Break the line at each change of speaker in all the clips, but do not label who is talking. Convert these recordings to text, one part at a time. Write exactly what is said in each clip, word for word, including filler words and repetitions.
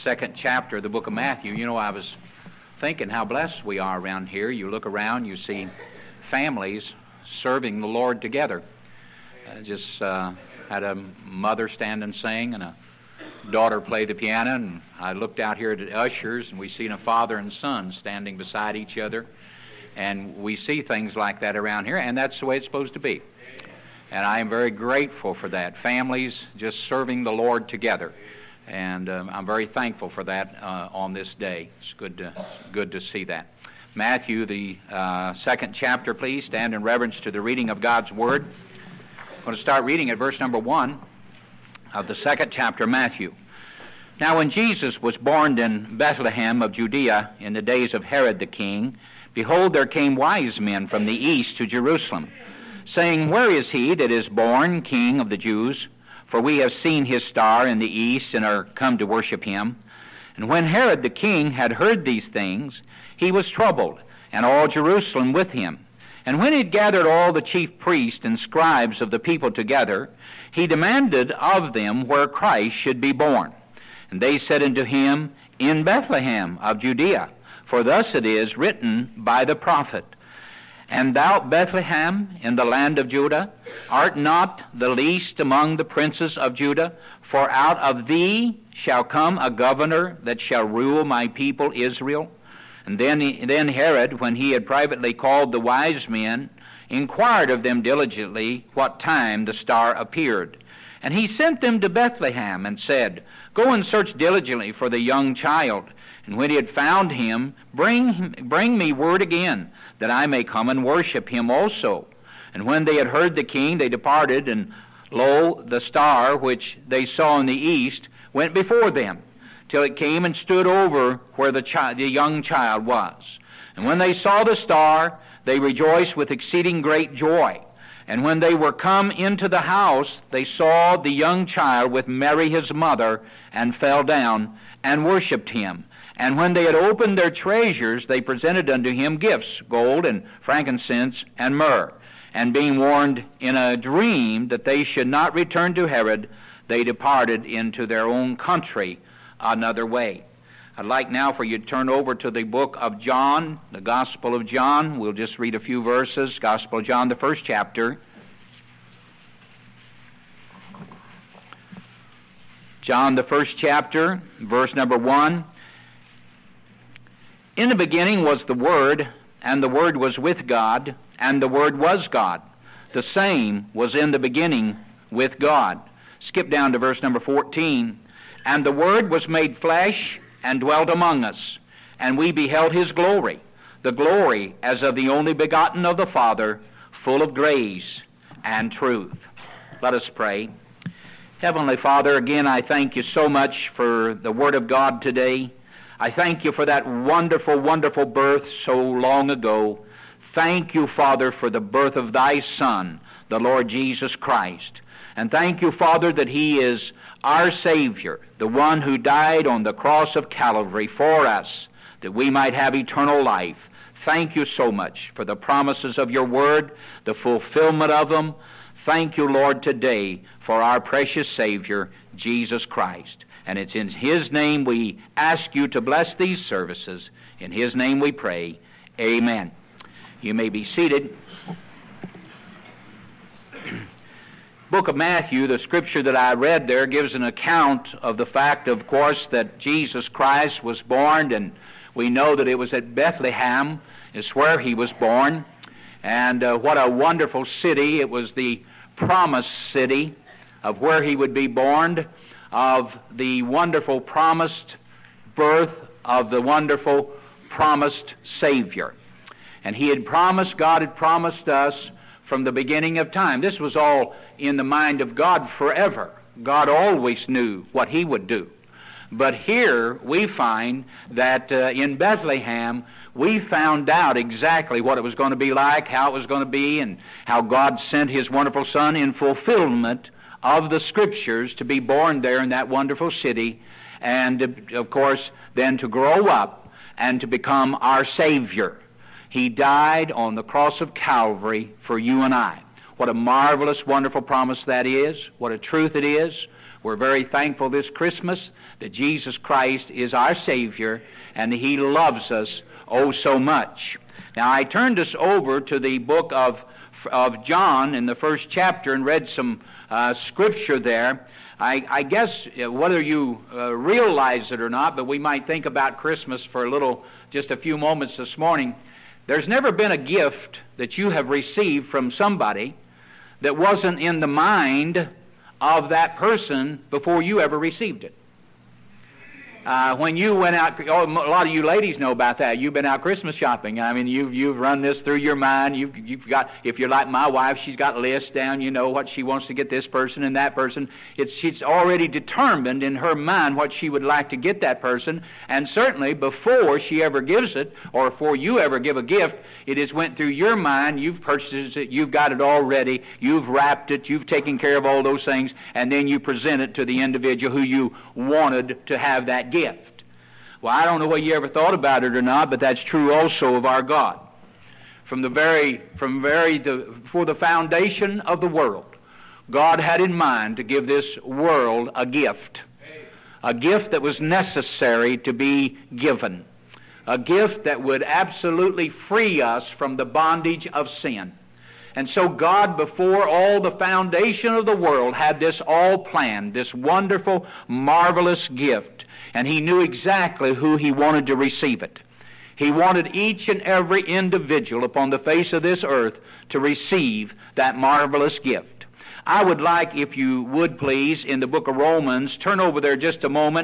second chapter of the book of Matthew. You know, I was thinking how blessed we are around here. You look around, you see families serving the Lord together. I just uh, had a mother stand and sing, and a daughter play the piano, and I looked out here at the ushers, and we seen a father and son standing beside each other, and we see things like that around here, and that's the way it's supposed to be. And I am very grateful for that. Families just serving the Lord together. And um, I'm very thankful for that uh, on this day. It's good to, good to see that. Matthew, the uh, second chapter, please. Stand in reverence to the reading of God's Word. I'm going to start reading at verse number one of the second chapter of Matthew. Now when Jesus was born in Bethlehem of Judea in the days of Herod the king, behold, there came wise men from the east to Jerusalem, saying, Where is he that is born King of the Jews? For we have seen his star in the east, and are come to worship him. And when Herod the king had heard these things, he was troubled, and all Jerusalem with him. And when he had gathered all the chief priests and scribes of the people together, he demanded of them where Christ should be born. And they said unto him, In Bethlehem of Judea, for thus it is written by the prophet, And thou, Bethlehem, in the land of Judah, art not the least among the princes of Judah, for out of thee shall come a governor that shall rule my people Israel. And then, then Herod, when he had privately called the wise men, inquired of them diligently what time the star appeared. And he sent them to Bethlehem, and said, Go and search diligently for the young child, and when he had found him, bring, bring me word again, that I may come and worship him also. And when they had heard the king, they departed, and lo, the star which they saw in the east went before them, till it came and stood over where the, chi- the young child was. And when they saw the star, they rejoiced with exceeding great joy. And when they were come into the house, they saw the young child with Mary his mother, and fell down and worshipped him. And when they had opened their treasures, they presented unto him gifts, gold and frankincense and myrrh. And being warned in a dream that they should not return to Herod, they departed into their own country another way. I'd like now for you to turn over to the book of John, the Gospel of John. We'll just read a few verses. Gospel of John, the first chapter. John, the first chapter, verse number one. In the beginning was the Word, and the Word was with God, and the Word was God. The same was in the beginning with God. Skip down to verse number fourteen. And the Word was made flesh, and dwelt among us, and we beheld his glory, the glory as of the only begotten of the Father, full of grace and truth. Let us pray. Heavenly Father, again I thank you so much for the Word of God today. I thank you for that wonderful, wonderful birth so long ago. Thank you, Father, for the birth of thy Son, the Lord Jesus Christ. And thank you, Father, that he is our Savior, the one who died on the cross of Calvary for us, that we might have eternal life. Thank you so much for the promises of your word, the fulfillment of them. Thank you, Lord, today for our precious Savior, Jesus Christ. And it's in his name we ask you to bless these services. In his name we pray. Amen. You may be seated. Book of Matthew, the scripture that I read there gives an account of the fact, of course, that Jesus Christ was born, and we know that it was at Bethlehem is where he was born. And uh, what a wonderful city. It was the promised city of where he would be born, of the wonderful promised birth of the wonderful promised Savior. And he had promised, God had promised us from the beginning of time. This was all in the mind of God forever. God always knew what he would do. But here we find that uh, in Bethlehem, we found out exactly what it was going to be like, how it was going to be, and how God sent his wonderful Son in fulfillment of the Scriptures to be born there in that wonderful city, and uh, of course then to grow up and to become our Savior. He died on the cross of Calvary for you and I. What a marvelous, wonderful promise that is. What a truth it is. We're very thankful this Christmas that Jesus Christ is our Savior and He loves us oh so much. Now, I turned us over to the book of, of John in the first chapter and read some uh, scripture there. I, I guess uh, whether you uh, realize it or not, but we might think about Christmas for a little, just a few moments this morning. There's never been a gift that you have received from somebody that wasn't in the mind of that person before you ever received it. Uh, when you went out, oh, a lot of you ladies know about that. You've been out Christmas shopping. I mean, you've you've run this through your mind. You've you've got, if you're like my wife, she's got lists down. You know what she wants to get this person and that person. It's she's already determined in her mind what she would like to get that person. And certainly before she ever gives it, or before you ever give a gift, it has went through your mind. You've purchased it. You've got it already. You've wrapped it. You've taken care of all those things, and then you present it to the individual who you wanted to have that gift. Well, I don't know whether you ever thought about it or not, but that's true also of our God. From the very, from very, the, for the foundation of the world, God had in mind to give this world a gift, a gift that was necessary to be given, a gift that would absolutely free us from the bondage of sin. And so God, before all the foundation of the world, had this all planned, this wonderful, marvelous gift. And He knew exactly who He wanted to receive it. He wanted each and every individual upon the face of this earth to receive that marvelous gift. I would like, if you would please, in the book of Romans, turn over there just a moment.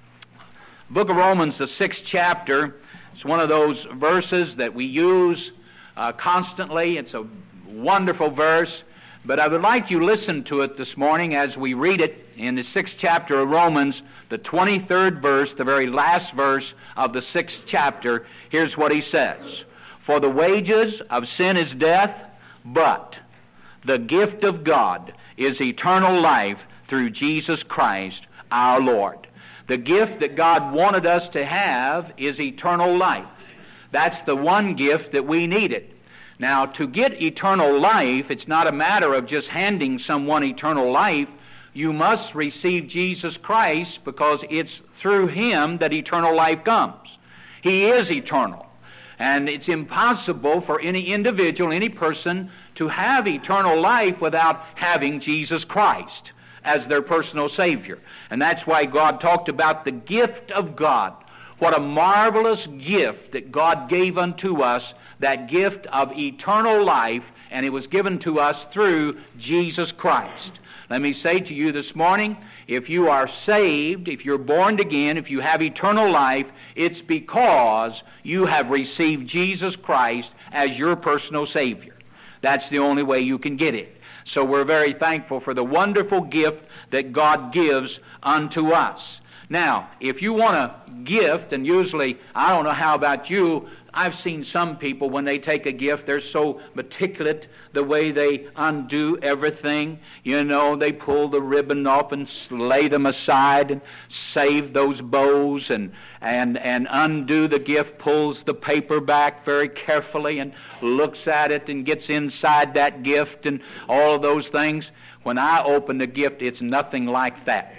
Book of Romans, the sixth chapter. It's one of those verses that we use uh, constantly. It's a wonderful verse. But I would like you to listen to it this morning as we read it in the sixth chapter of Romans, the twenty-third verse, the very last verse of the sixth chapter. Here's what he says. For the wages of sin is death, but the gift of God is eternal life through Jesus Christ our Lord. The gift that God wanted us to have is eternal life. That's the one gift that we needed. Now, to get eternal life, it's not a matter of just handing someone eternal life. You must receive Jesus Christ, because it's through Him that eternal life comes. He is eternal. And it's impossible for any individual, any person, to have eternal life without having Jesus Christ as their personal Savior. And that's why God talked about the gift of God. What a marvelous gift that God gave unto us, that gift of eternal life, and it was given to us through Jesus Christ. Let me say to you this morning, if you are saved, if you're born again, if you have eternal life, it's because you have received Jesus Christ as your personal Savior. That's the only way you can get it. So we're very thankful for the wonderful gift that God gives unto us. Now, if you want a gift, and usually, I don't know how about you, I've seen some people, when they take a gift, they're so meticulous the way they undo everything. You know, they pull the ribbon off and lay them aside and save those bows and, and, and undo the gift, pulls the paper back very carefully and looks at it and gets inside that gift and all of those things. When I open the gift, it's nothing like that.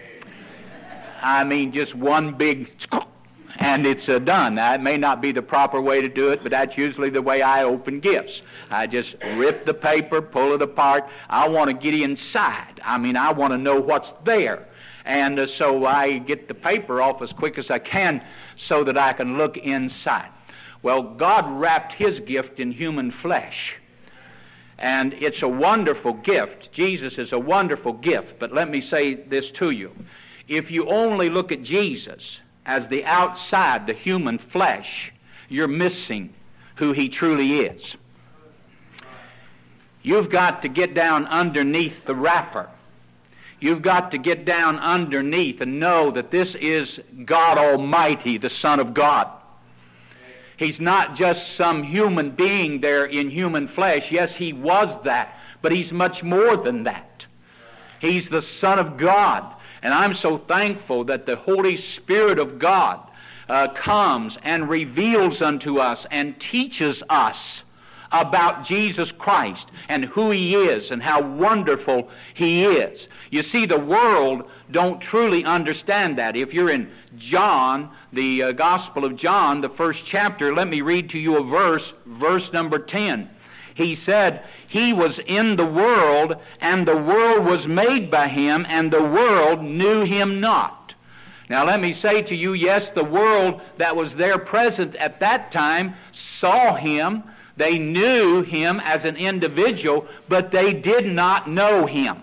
I mean, just one big, and it's uh, done. Now, it may not be the proper way to do it, but that's usually the way I open gifts. I just rip the paper, pull it apart. I want to get inside. I mean, I want to know what's there. And uh, so I get the paper off as quick as I can so that I can look inside. Well, God wrapped His gift in human flesh. And it's a wonderful gift. Jesus is a wonderful gift. But let me say this to you. If you only look at Jesus as the outside, the human flesh, you're missing who He truly is. You've got to get down underneath the wrapper. You've got to get down underneath and know that this is God Almighty, the Son of God. He's not just some human being there in human flesh. Yes, He was that, but He's much more than that. He's the Son of God. And I'm so thankful that the Holy Spirit of God uh, comes and reveals unto us and teaches us about Jesus Christ and who He is and how wonderful He is. You see, the world don't truly understand that. If you're in John, the uh, Gospel of John, the first chapter, let me read to you a verse, verse number ten. He said, He was in the world, and the world was made by Him, and the world knew Him not. Now let me say to you, yes, the world that was there present at that time saw Him. They knew Him as an individual, but they did not know Him.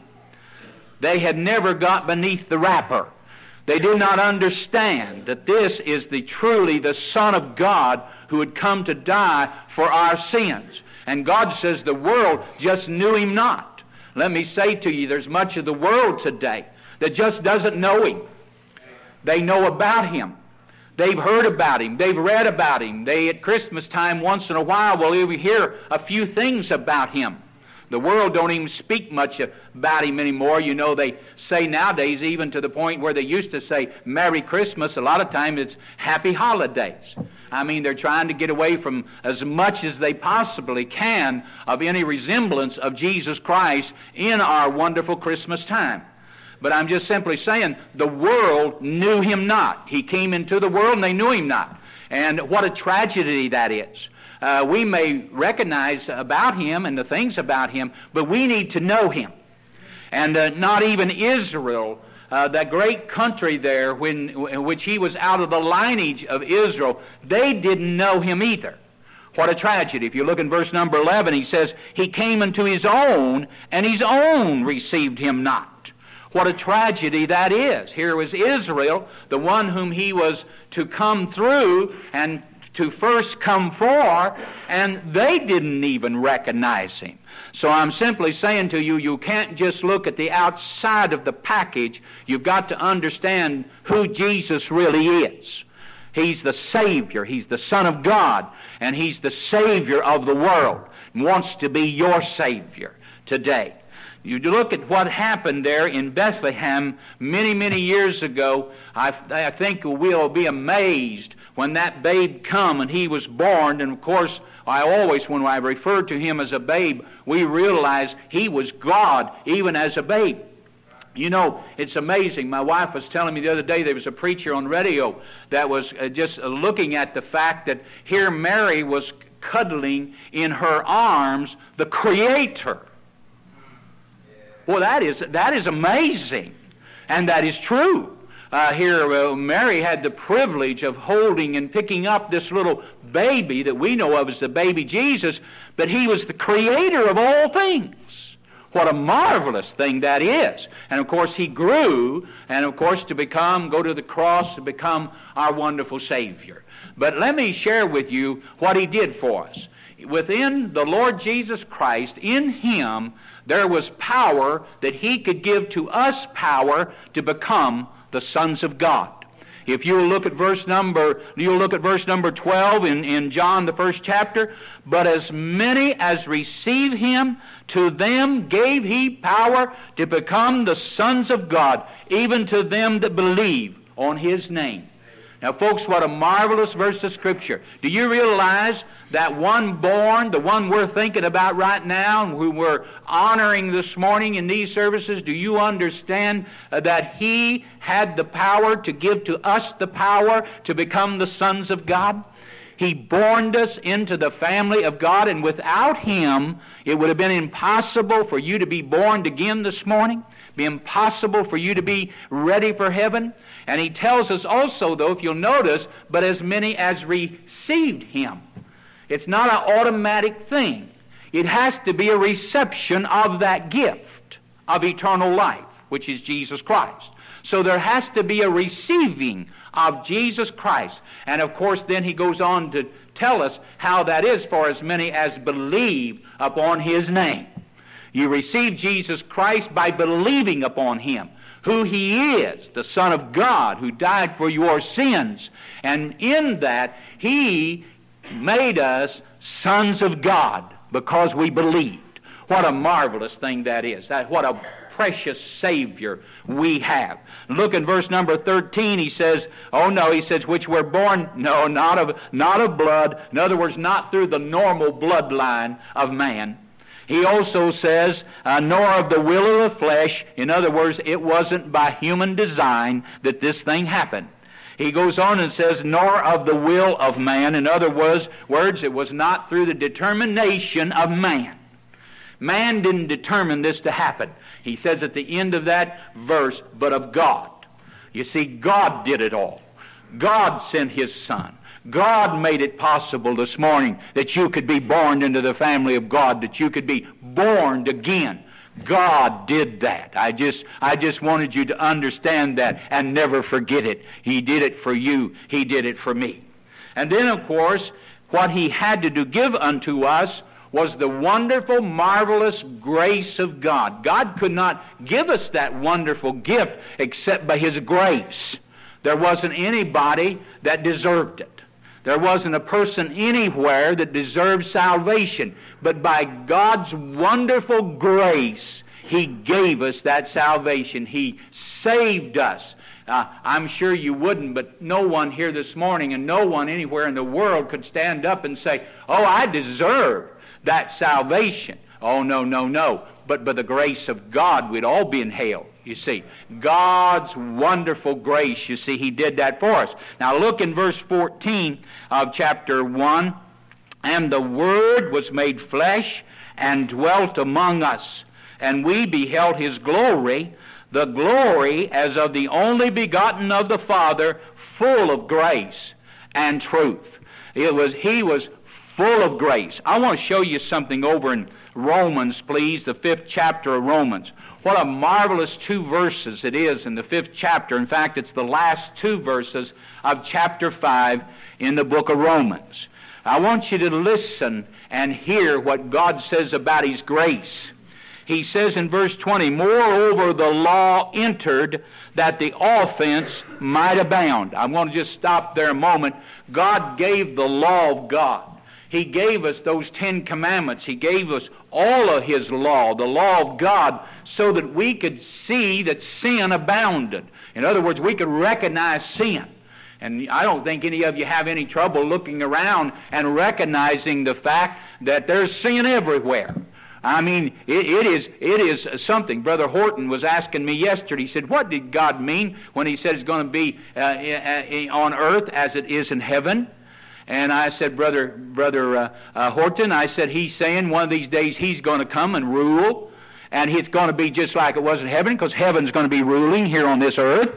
They had never got beneath the wrapper. They did not understand that this is the truly the Son of God who had come to die for our sins. And God says the world just knew Him not. Let me say to you, there's much of the world today that just doesn't know Him. They know about Him. They've heard about Him. They've read about Him. They, at Christmas time, once in a while, will even hear a few things about Him. The world don't even speak much about Him anymore. You know, they say nowadays, even to the point where they used to say Merry Christmas, a lot of times it's Happy Holidays. I mean, they're trying to get away from as much as they possibly can of any resemblance of Jesus Christ in our wonderful Christmas time. But I'm just simply saying, the world knew Him not. He came into the world and they knew Him not. And what a tragedy that is. Uh, we may recognize about Him and the things about Him, but we need to know Him. And uh, not even Israel, uh, that great country there, when, in which He was out of the lineage of Israel, they didn't know Him either. What a tragedy. If you look in verse number eleven, He says, He came unto His own, and His own received Him not. What a tragedy that is. Here was Israel, the one whom He was to come through and to first come for, and they didn't even recognize Him. So I'm simply saying to you, you can't just look at the outside of the package. You've got to understand who Jesus really is. He's the Savior. He's the Son of God, and He's the Savior of the world, and wants to be your Savior today. You look at what happened there in Bethlehem many, many years ago. I, I think we'll be amazed when that babe come and He was born. And of course, I always, when I refer to Him as a babe, we realize He was God even as a babe. You know, it's amazing. My wife was telling me the other day there was a preacher on radio that was uh, just uh, looking at the fact that here Mary was cuddling in her arms the Creator. Well, that is that is amazing, and that is true. Uh, here, uh, Mary had the privilege of holding and picking up this little baby that we know of as the baby Jesus, but He was the Creator of all things. What a marvelous thing that is. And of course, He grew, and of course, to become, go to the cross, to become our wonderful Savior. But let me share with you what He did for us. Within the Lord Jesus Christ, in Him, there was power that He could give to us power to become the sons of God. If you look at verse number, you'll look at verse number twelve in, in John, the first chapter. But as many as receive Him, to them gave He power to become the sons of God, even to them that believe on His name. Now, folks, what a marvelous verse of Scripture. Do you realize that one born, the one we're thinking about right now, and who we're honoring this morning in these services, do you understand uh, that He had the power to give to us the power to become the sons of God? He born us into the family of God, and without Him, it would have been impossible for you to be born again this morning, be impossible for you to be ready for heaven. And He tells us also, though, if you'll notice, but as many as received Him. It's not an automatic thing. It has to be a reception of that gift of eternal life, which is Jesus Christ. So there has to be a receiving of Jesus Christ. And of course, then He goes on to tell us how that is for as many as believe upon His name. You receive Jesus Christ by believing upon Him, who He is, the Son of God, who died for your sins. And in that, He made us sons of God because we believed. What a marvelous thing that is. That, what a precious Savior we have. Look in verse number thirteen. He says, oh no, he says, which were born, no, not of, not of blood. In other words, not through the normal bloodline of man. He also says, uh, nor of the will of the flesh. In other words, it wasn't by human design that this thing happened. He goes on and says, nor of the will of man. In other words, words, it was not through the determination of man. Man didn't determine this to happen. He says at the end of that verse, but of God. You see, God did it all. God sent His Son. God made it possible this morning that you could be born into the family of God, that you could be born again. God did that. I just I just wanted you to understand that and never forget it. He did it for you. He did it for me. And then, of course, what He had to do give unto us was the wonderful, marvelous grace of God. God could not give us that wonderful gift except by His grace. There wasn't anybody that deserved it. There wasn't a person anywhere that deserved salvation. But by God's wonderful grace, He gave us that salvation. He saved us. Uh, I'm sure you wouldn't, but no one here this morning and no one anywhere in the world could stand up and say, oh, I deserve that salvation. Oh, no, no, no. But by the grace of God, we'd all be in hell. You see, God's wonderful grace, you see, He did that for us. Now look in verse fourteen of chapter one. And the Word was made flesh and dwelt among us, and we beheld His glory, the glory as of the only begotten of the Father, full of grace and truth. It was He was full of grace. I want to show you something over in Romans, please, the fifth chapter of Romans. What a marvelous two verses it is in the fifth chapter. In fact, it's the last two verses of chapter five in the book of Romans. I want you to listen and hear what God says about His grace. He says in verse twenty, moreover the law entered that the offense might abound. I'm going to just stop there a moment. God gave the law of God. He gave us those Ten Commandments. He gave us all of His law, the law of God, so that we could see that sin abounded. In other words, we could recognize sin. And I don't think any of you have any trouble looking around and recognizing the fact that there's sin everywhere. I mean, it, it is it is something. Brother Horton was asking me yesterday. He said, what did God mean when He said it's going to be uh, on earth as it is in heaven? And I said, Brother Brother uh, uh, Horton, I said, He's saying one of these days He's going to come and rule, and it's going to be just like it was in heaven, because heaven's going to be ruling here on this earth.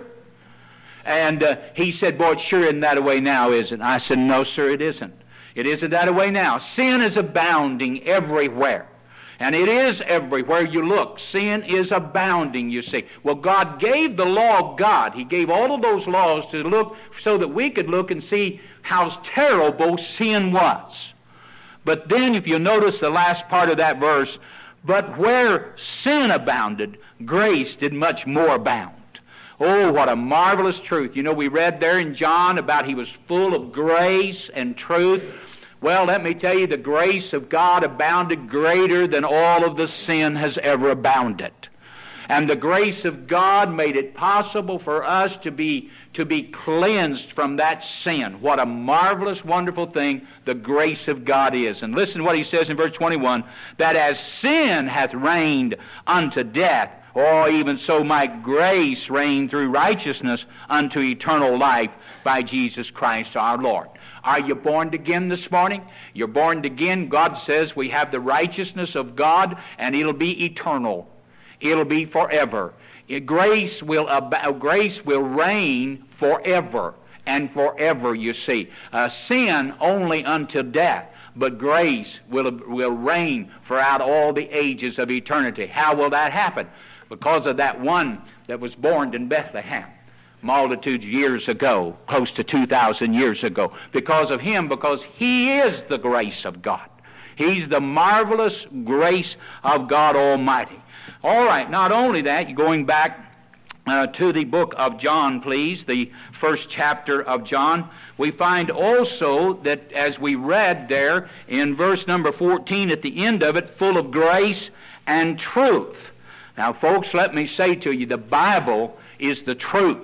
And uh, he said, boy, it sure isn't that way now, is it? I said, no, sir, it isn't. It isn't that way now. Sin is abounding everywhere. And it is everywhere you look. Sin is abounding, you see. Well, God gave the law of God. He gave all of those laws to look so that we could look and see how terrible sin was. But then if you notice the last part of that verse, but where sin abounded, grace did much more abound. Oh, what a marvelous truth. You know, we read there in John about He was full of grace and truth. Well, let me tell you, the grace of God abounded greater than all of the sin has ever abounded. And the grace of God made it possible for us to be to be cleansed from that sin. What a marvelous, wonderful thing the grace of God is. And listen to what He says in verse twenty-one, that as sin hath reigned unto death, or even so might grace reign through righteousness unto eternal life by Jesus Christ our Lord. Are you born again this morning? You're born again. God says we have the righteousness of God, and it'll be eternal. It'll be forever. Grace will ab- grace will reign forever and forever, you see. Uh, sin only until death, but grace will, will reign throughout all the ages of eternity. How will that happen? Because of that one that was born in Bethlehem multitudes of years ago, close to two thousand years ago. Because of Him, because He is the grace of God. He's the marvelous grace of God Almighty. All right, not only that, going back uh, to the book of John, please, the first chapter of John, we find also that as we read there in verse number fourteen at the end of it, full of grace and truth. Now, folks, let me say to you, the Bible is the truth.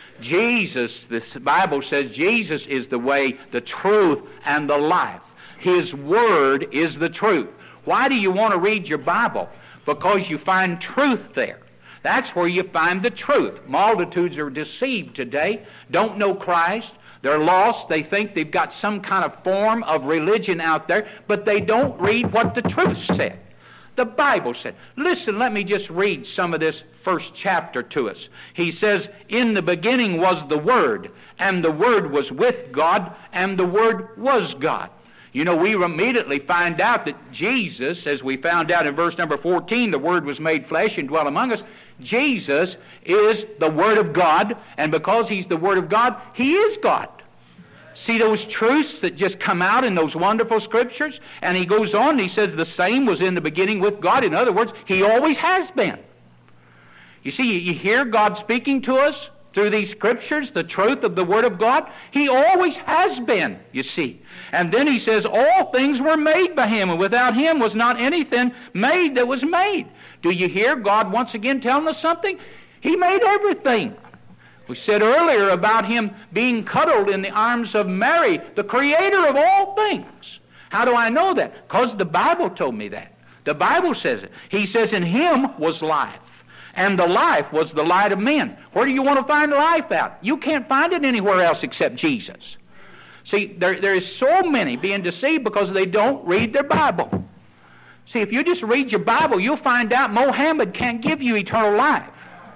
Jesus, the Bible says Jesus is the way, the truth, and the life. His Word is the truth. Why do you want to read your Bible? Because you find truth there. That's where you find the truth. Multitudes are deceived today, don't know Christ. They're lost. They think they've got some kind of form of religion out there, but they don't read what the truth said. The Bible said. Listen, let me just read some of this first chapter to us. He says, in the beginning was the Word, and the Word was with God, and the Word was God. You know, we immediately find out that Jesus, as we found out in verse number fourteen, the Word was made flesh and dwelt among us. Jesus is the Word of God, and because He's the Word of God, He is God. See those truths that just come out in those wonderful Scriptures? And he goes on and he says the same was in the beginning with God. In other words, He always has been. You see, you hear God speaking to us through these Scriptures, the truth of the Word of God. He always has been, you see. And then he says, all things were made by Him, and without Him was not anything made that was made. Do you hear God once again telling us something? He made everything. We said earlier about Him being cuddled in the arms of Mary, the Creator of all things. How do I know that? Because the Bible told me that. The Bible says it. He says, in Him was life, and the life was the light of men. Where do you want to find life out? You can't find it anywhere else except Jesus. See, there, there is so many being deceived because they don't read their Bible. See, if you just read your Bible, you'll find out Mohammed can't give you eternal life.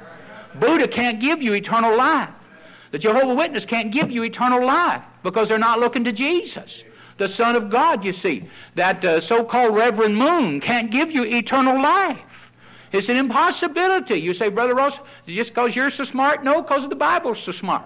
Buddha can't give you eternal life. The Jehovah's Witness can't give you eternal life because they're not looking to Jesus, the Son of God, you see. That uh, so-called Reverend Moon can't give you eternal life. It's an impossibility. You say, Brother Ross, just because you're so smart? No, because the Bible's so smart.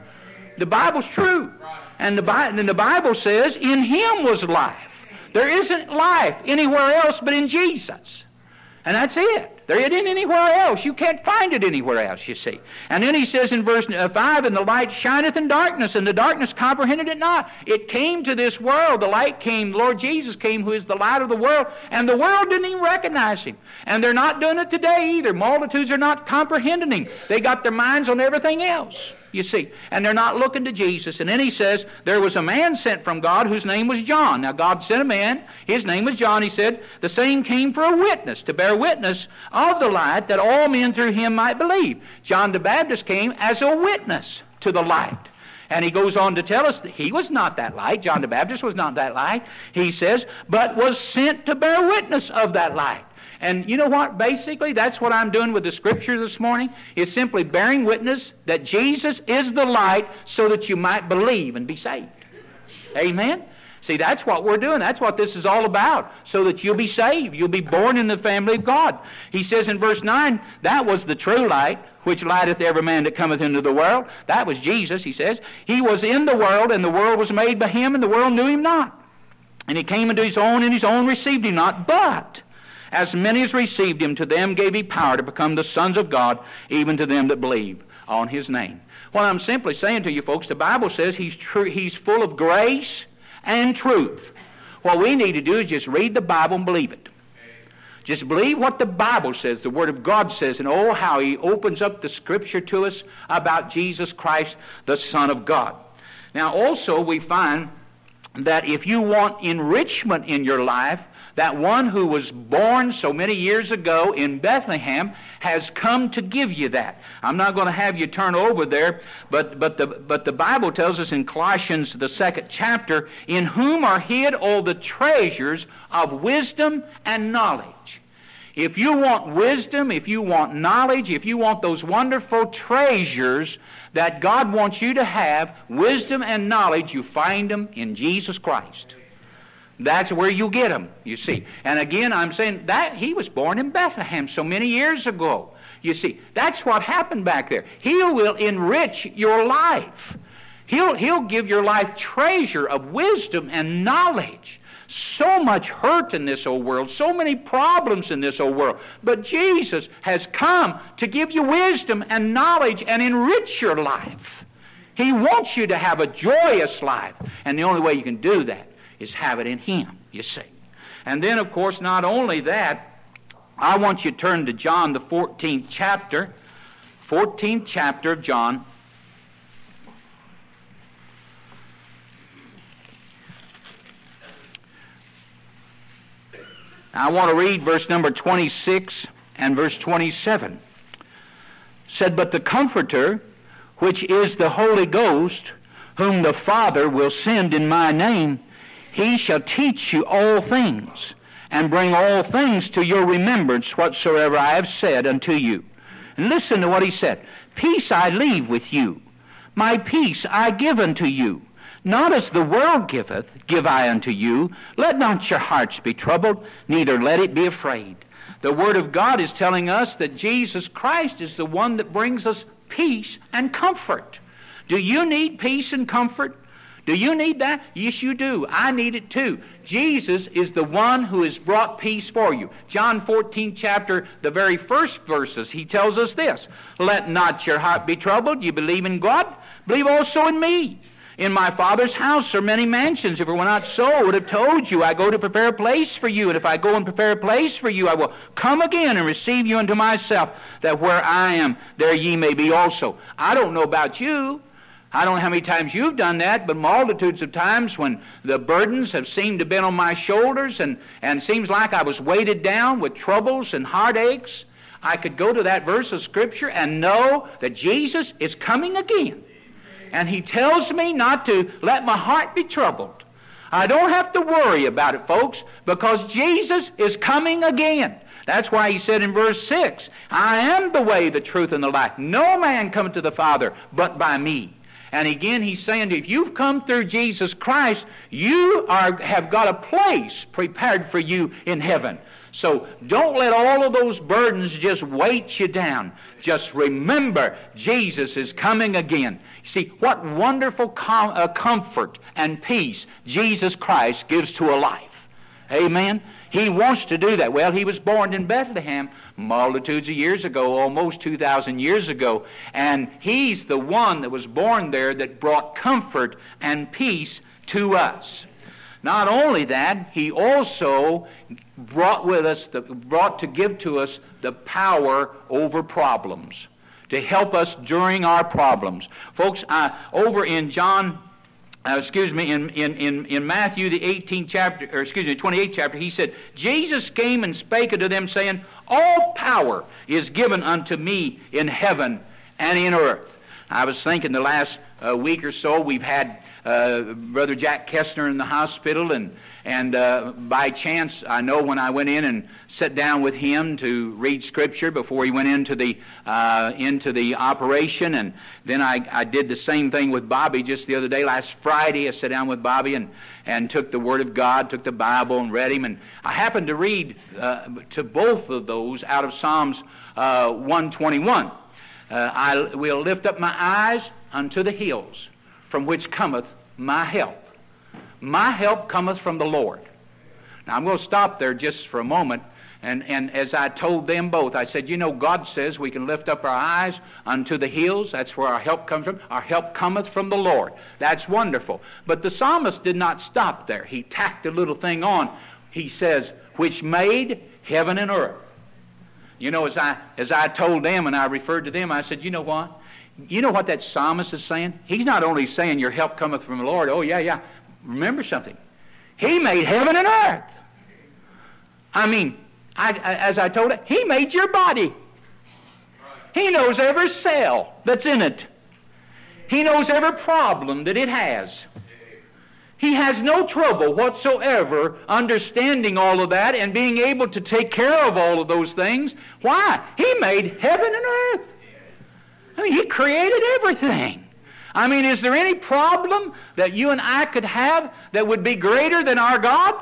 The Bible's true. And the, Bi- and the Bible says, in Him was life. There isn't life anywhere else but in Jesus. And that's it. There isn't anywhere else. You can't find it anywhere else, you see. And then he says in verse five, and the light shineth in darkness, and the darkness comprehended it not. It came to this world. The light came. The Lord Jesus came, who is the light of the world, and the world didn't even recognize Him. And they're not doing it today either. Multitudes are not comprehending Him. They got their minds on everything else, you see. And they're not looking to Jesus. And then he says, there was a man sent from God whose name was John. Now God sent a man. His name was John. He said, the same came for a witness, to bear witness of the light, that all men through him might believe. John the Baptist came as a witness to the light. And he goes on to tell us that he was not that light. John the Baptist was not that light. He says, but was sent to bear witness of that light. And you know what? Basically, that's what I'm doing with the Scripture this morning, is simply bearing witness that Jesus is the light so that you might believe and be saved. Amen? See, that's what we're doing. That's what this is all about, so that you'll be saved. You'll be born in the family of God. He says in verse nine, that was the true light, which lighteth every man that cometh into the world. That was Jesus, he says. He was in the world, and the world was made by Him, and the world knew Him not. And He came into His own, and His own received Him not. But as many as received Him, to them gave He power to become the sons of God, even to them that believe on His name. What I'm simply saying to you folks, the Bible says He's true, He's full of grace and truth. What we need to do is just read the Bible and believe it. Just believe what the Bible says, the Word of God says, and oh, how He opens up the Scripture to us about Jesus Christ, the Son of God. Now, also, we find that if you want enrichment in your life, that one who was born so many years ago in Bethlehem has come to give you that. I'm not going to have you turn over there, but but the but the Bible tells us in Colossians, the second chapter, in whom are hid all the treasures of wisdom and knowledge. If you want wisdom, if you want knowledge, if you want those wonderful treasures that God wants you to have, wisdom and knowledge, you find them in Jesus Christ. That's where you get them, you see. And again, I'm saying that He was born in Bethlehem so many years ago. You see, that's what happened back there. He will enrich your life. He'll, he'll give your life treasure of wisdom and knowledge. So much hurt in this old world, so many problems in this old world. But Jesus has come to give you wisdom and knowledge and enrich your life. He wants you to have a joyous life. And the only way you can do that is have it in Him, you see. And then, of course, not only that, I want you to turn to John, the fourteenth chapter, fourteenth chapter of John.
I want to read verse number twenty-six and verse twenty-seven. Said, but the Comforter, which is the Holy Ghost, whom the Father will send in my name, he shall teach you all things, and bring all things to your remembrance whatsoever I have said unto you. And listen to what he said. Peace I leave with you. My peace I give unto you. Not as the world giveth, give I unto you. Let not your hearts be troubled, neither let it be afraid. The Word of God is telling us that Jesus Christ is the one that brings us peace and comfort. Do you need peace and comfort? Do you need that? Yes, you do. I need it too. Jesus is the one who has brought peace for you. John fourteen chapter, the very first verses, he tells us this. Let not your heart be troubled. You believe in God, believe also in me. In my Father's house are many mansions. If it were not so, I would have told you. I go to prepare a place for you. And if I go and prepare a place for you, I will come again and receive you unto myself, that where I am, there ye may be also. I don't know about you. I don't know how many times you've done that, but multitudes of times when the burdens have seemed to have been on my shoulders and, and seems like I was weighted down with troubles and heartaches, I could go to that verse of Scripture and know that Jesus is coming again. And he tells me not to let my heart be troubled. I don't have to worry about it, folks, because Jesus is coming again. That's why he said in verse six, I am the way, the truth, and the life. No man cometh to the Father but by me. And again he's saying, if you've come through Jesus Christ, you are have got a place prepared for you in heaven. So don't let all of those burdens just weight you down. Just remember, Jesus is coming again. See, what wonderful com- uh, comfort and peace Jesus Christ gives to a life. Amen? He wants to do that. Well, he was born in Bethlehem multitudes of years ago, almost two thousand years ago, and he's the one that was born there that brought comfort and peace to us. Not only that, he also brought with us, the, brought to give to us the power over problems, to help us during our problems. Folks, uh, over in John, uh, excuse me, in, in, in, in Matthew the eighteenth chapter, or excuse me, twenty-eighth chapter, he said, Jesus came and spake unto them, saying, all power is given unto me in heaven and in earth. I was thinking the last uh, week or so we've had Uh, Brother Jack Kestner in the hospital, and and uh, by chance I know when I went in and sat down with him to read Scripture before he went into the uh, into the operation, and then I, I did the same thing with Bobby just the other day. Last Friday I sat down with Bobby and and took the Word of God, took the Bible and read him, and I happened to read uh, to both of those out of Psalms uh, one twenty-one. Uh, I will lift up my eyes unto the hills, from which cometh my help. My help cometh from the Lord. Now I'm going to stop there just for a moment, and, and as I told them both, I said, you know, God says we can lift up our eyes unto the hills. That's where our help comes from. Our help cometh from the Lord. That's wonderful. But the psalmist did not stop there. He tacked a little thing on. He says, which made heaven and earth. You know, as I, as I told them and I referred to them, I said, you know what? You know what that psalmist is saying? He's not only saying your help cometh from the Lord. Oh, yeah, yeah. Remember something. He made heaven and earth. I mean, I, I, as I told him, he made your body. He knows every cell that's in it. He knows every problem that it has. He has no trouble whatsoever understanding all of that and being able to take care of all of those things. Why? He made heaven and earth. I mean, he created everything. I mean, is there any problem that you and I could have that would be greater than our God?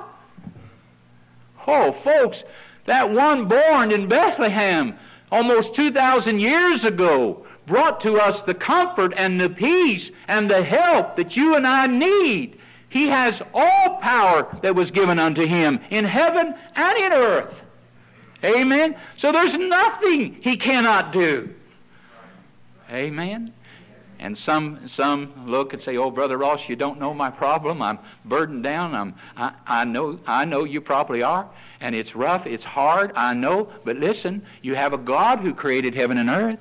Oh, folks, that one born in Bethlehem almost two thousand years ago brought to us the comfort and the peace and the help that you and I need. He has all power that was given unto him in heaven and in earth. Amen? So there's nothing he cannot do. Amen? And some some look and say, oh, Brother Ross, you don't know my problem. I'm burdened down. I'm, I, I know I know you probably are. And it's rough. It's hard. I know. But listen, you have a God who created heaven and earth.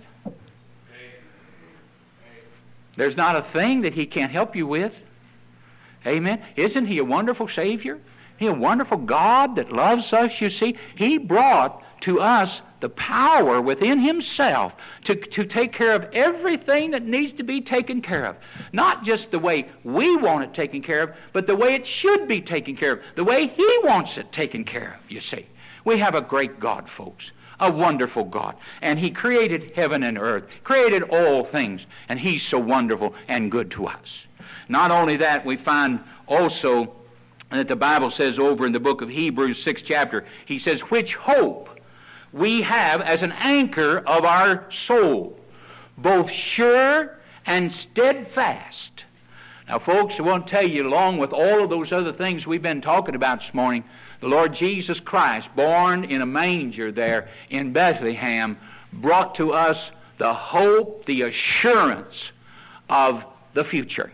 There's not a thing that he can't help you with. Amen? Isn't he a wonderful Savior? He a wonderful God that loves us, you see. He brought to us the power within Himself to, to take care of everything that needs to be taken care of. Not just the way we want it taken care of, but the way it should be taken care of. The way He wants it taken care of, you see. We have a great God, folks. A wonderful God. And He created heaven and earth, created all things, and He's so wonderful and good to us. Not only that, we find also that the Bible says over in the book of Hebrews, sixth chapter, he says, which hope we have as an anchor of our soul, both sure and steadfast. Now, folks, I want to tell you, along with all of those other things we've been talking about this morning, the Lord Jesus Christ, born in a manger there in Bethlehem, brought to us the hope, the assurance of the future.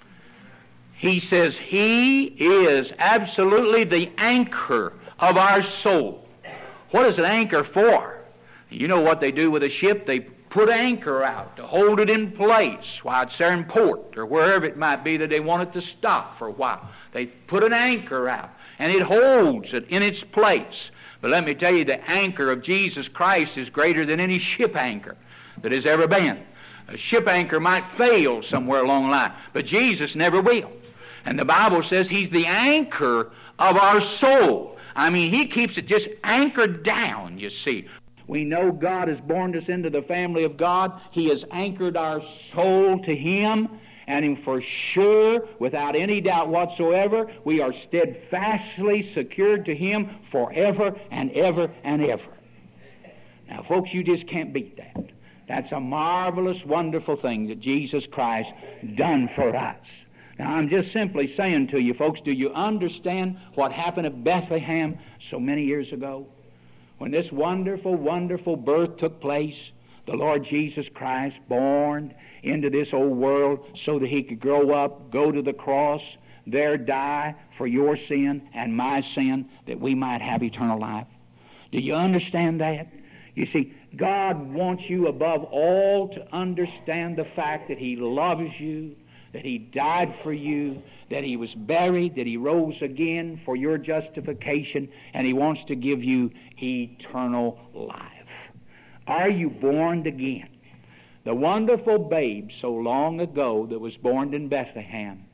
He says He is absolutely the anchor of our soul. What is an anchor for? You know what they do with a ship? They put anchor out to hold it in place while it's there in port or wherever it might be that they want it to stop for a while. They put an anchor out and it holds it in its place. But let me tell you, the anchor of Jesus Christ is greater than any ship anchor that has ever been. A ship anchor might fail somewhere along the line, but Jesus never will. And the Bible says He's the anchor of our soul. I mean, He keeps it just anchored down, you see. We know God has born us into the family of God. He has anchored our soul to Him. And for sure, without any doubt whatsoever, we are steadfastly secured to Him forever and ever and ever. Now, folks, you just can't beat that. That's a marvelous, wonderful thing that Jesus Christ done for us. Now, I'm just simply saying to you, folks, do you understand what happened at Bethlehem so many years ago? When this wonderful, wonderful birth took place, the Lord Jesus Christ born into this old world so that He could grow up, go to the cross, there die for your sin and my sin, that we might have eternal life. Do you understand that? You see, God wants you above all to understand the fact that He loves you, that He died for you, that He was buried, that He rose again for your justification, and He wants to give you eternal life. Are you born again? The wonderful babe so long ago that was born in Bethlehem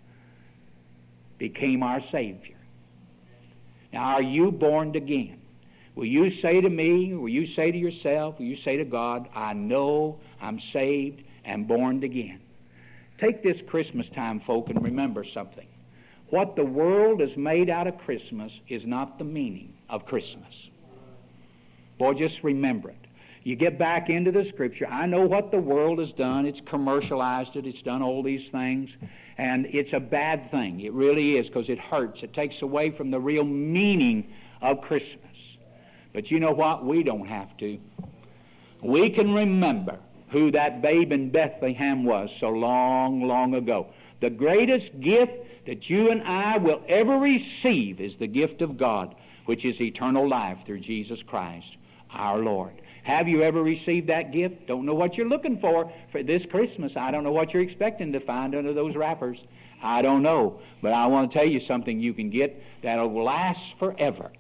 became our Savior. Now, are you born again? Will you say to me, will you say to yourself, will you say to God, I know I'm saved and born again? Take this Christmas time, folk, and remember something. What the world has made out of Christmas is not the meaning of Christmas. Boy, just remember it. You get back into the Scripture. I know what the world has done. It's commercialized it. It's done all these things. And it's a bad thing. It really is, because it hurts. It takes away from the real meaning of Christmas. But you know what? We don't have to. We can remember who that babe in Bethlehem was so long, long ago. The greatest gift that you and I will ever receive is the gift of God, which is eternal life through Jesus Christ, our Lord. Have you ever received that gift? Don't know what you're looking for for this Christmas. I don't know what you're expecting to find under those wrappers. I don't know. But I want to tell you something you can get that'll last forever.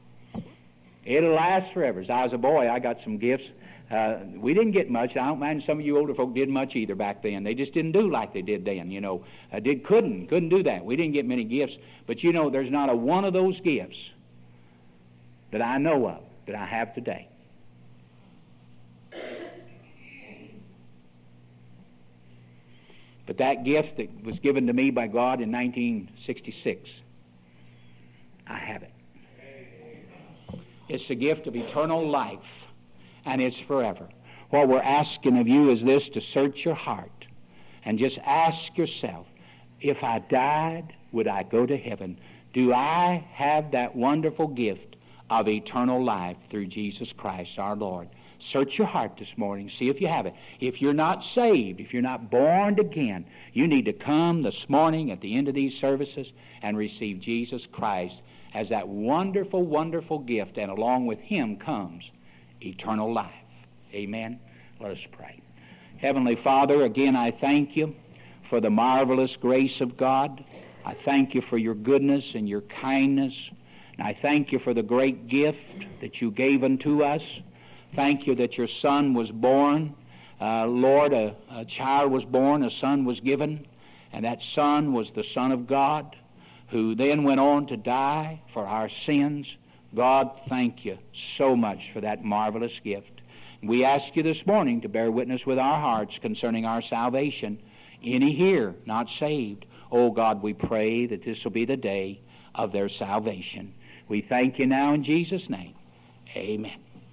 It'll last forever. As I was a boy, I got some gifts. Uh, we didn't get much. I don't imagine some of you older folk did much either back then. They just didn't do like they did then, you know. Uh, did couldn't, couldn't do that. We didn't get many gifts. But you know, there's not a one of those gifts that I know of that I have today. But that gift that was given to me by God in nineteen sixty-six, I have it. It's the gift of eternal life, and it's forever. What we're asking of you is this, to search your heart and just ask yourself, if I died, would I go to heaven? Do I have that wonderful gift of eternal life through Jesus Christ our Lord? Search your heart this morning. See if you have it. If you're not saved, if you're not born again, you need to come this morning at the end of these services and receive Jesus Christ as that wonderful, wonderful gift, and along with Him comes eternal life. Amen. Let us pray. Heavenly Father, again I thank you for the marvelous grace of God. I thank you for your goodness and your kindness And I thank you for the great gift that you gave unto us. Thank you that your Son was born. Uh, Lord, a, a child was born, a Son was given, and that Son was the Son of God, who then went on to die for our sins. God, thank you so much for that marvelous gift. We ask you this morning to bear witness with our hearts concerning our salvation. Any here not saved, oh God, we pray that this will be the day of their salvation. We thank you now in Jesus' name. Amen.